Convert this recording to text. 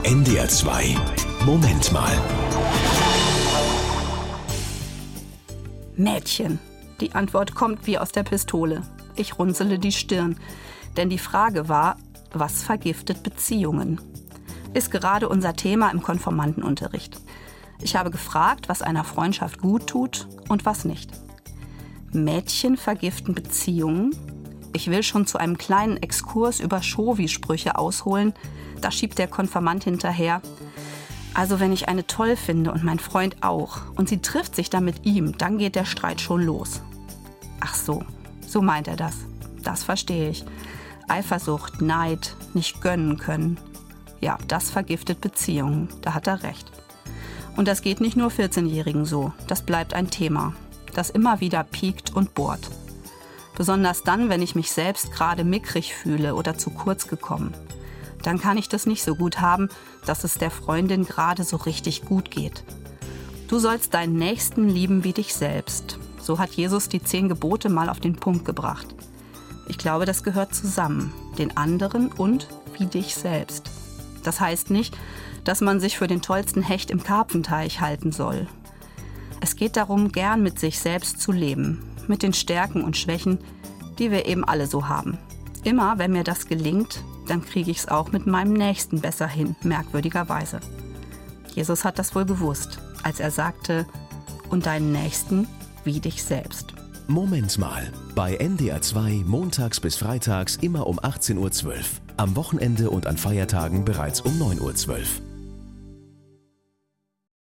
NDR 2 Moment mal. Mädchen. Die Antwort kommt wie aus der Pistole. Ich runzele die Stirn. Denn die Frage war, was vergiftet Beziehungen? Ist gerade unser Thema im Konformantenunterricht. Ich habe gefragt, was einer Freundschaft gut tut und was nicht. Mädchen vergiften Beziehungen? Ich will schon zu einem kleinen Exkurs über Chauvi-Sprüche ausholen. Da schiebt der Konfirmand hinterher. Also wenn ich eine toll finde und mein Freund auch und sie trifft sich dann mit ihm, dann geht der Streit schon los. Ach so, so meint er das. Das verstehe ich. Eifersucht, Neid, nicht gönnen können. Ja, das vergiftet Beziehungen. Da hat er recht. Und das geht nicht nur 14-Jährigen so. Das bleibt ein Thema, das immer wieder piekt und bohrt. Besonders dann, wenn ich mich selbst gerade mickrig fühle oder zu kurz gekommen. Dann kann ich das nicht so gut haben, dass es der Freundin gerade so richtig gut geht. Du sollst deinen Nächsten lieben wie dich selbst. So hat Jesus die 10 Gebote mal auf den Punkt gebracht. Ich glaube, das gehört zusammen. Den anderen und wie dich selbst. Das heißt nicht, dass man sich für den tollsten Hecht im Karpfenteich halten soll. Es geht darum, gern mit sich selbst zu leben. Mit den Stärken und Schwächen, die wir eben alle so haben. Immer, wenn mir das gelingt, dann kriege ich es auch mit meinem Nächsten besser hin, merkwürdigerweise. Jesus hat das wohl gewusst, als er sagte, und deinen Nächsten wie dich selbst. Moment mal. Bei NDR 2 montags bis freitags immer um 18:12 Uhr. Am Wochenende und an Feiertagen bereits um 9:12 Uhr.